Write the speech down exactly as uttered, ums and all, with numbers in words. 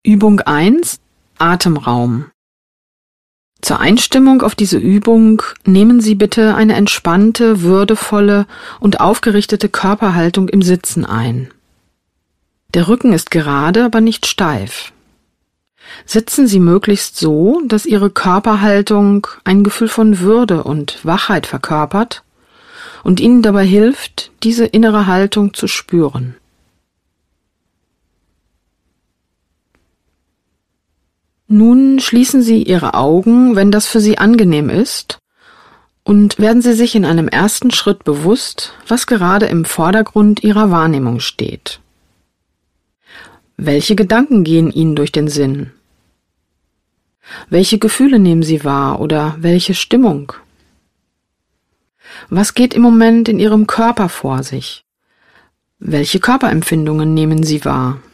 Übung eins. Atemraum. Zur Einstimmung auf diese Übung nehmen Sie bitte eine entspannte, würdevolle und aufgerichtete Körperhaltung im Sitzen ein. Der Rücken ist gerade, aber nicht steif. Sitzen Sie möglichst so, dass Ihre Körperhaltung ein Gefühl von Würde und Wachheit verkörpert und Ihnen dabei hilft, diese innere Haltung zu spüren. Nun schließen Sie Ihre Augen, wenn das für Sie angenehm ist, und werden Sie sich in einem ersten Schritt bewusst, was gerade im Vordergrund Ihrer Wahrnehmung steht. Welche Gedanken gehen Ihnen durch den Sinn? Welche Gefühle nehmen Sie wahr oder welche Stimmung? Was geht im Moment in Ihrem Körper vor sich? Welche Körperempfindungen nehmen Sie wahr?